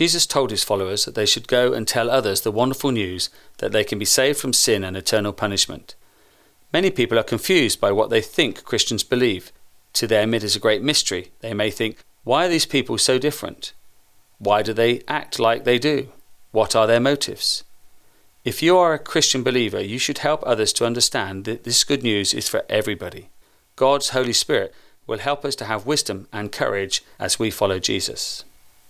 Jesus told his followers that they should go and tell others the wonderful news that they can be saved from sin and eternal punishment. Many people are confused by what they think Christians believe. To them it is a great mystery. They may think, why are these people so different? Why do they act like they do? What are their motives? If you are a Christian believer, you should help others to understand that this good news is for everybody. God's Holy Spirit will help us to have wisdom and courage as we follow Jesus.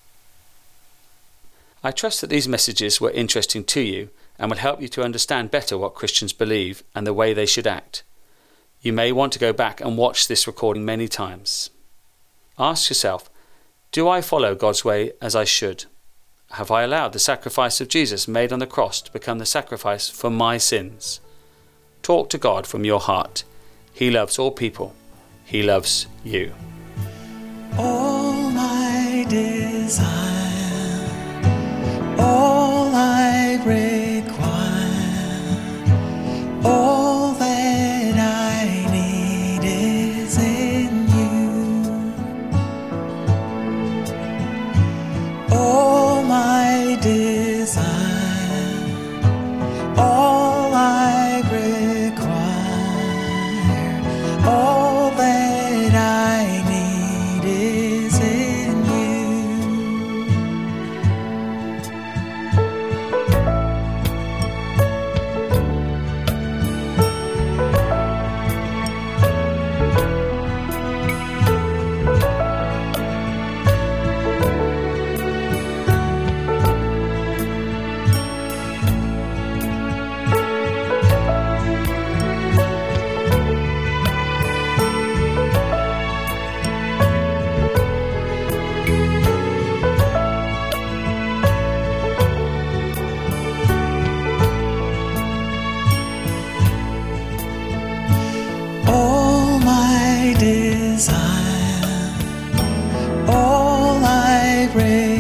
I trust that these messages were interesting to you and will help you to understand better what Christians believe and the way they should act. You may want to go back and watch this recording many times. Ask yourself, do I follow God's way as I should? Have I allowed the sacrifice of Jesus made on the cross to become the sacrifice for my sins? Talk to God from your heart. He loves all people. He loves you. All my desire, all I require, all that I need is in you. All my desire, all I require, all that I need is in you. All my desire, all I require.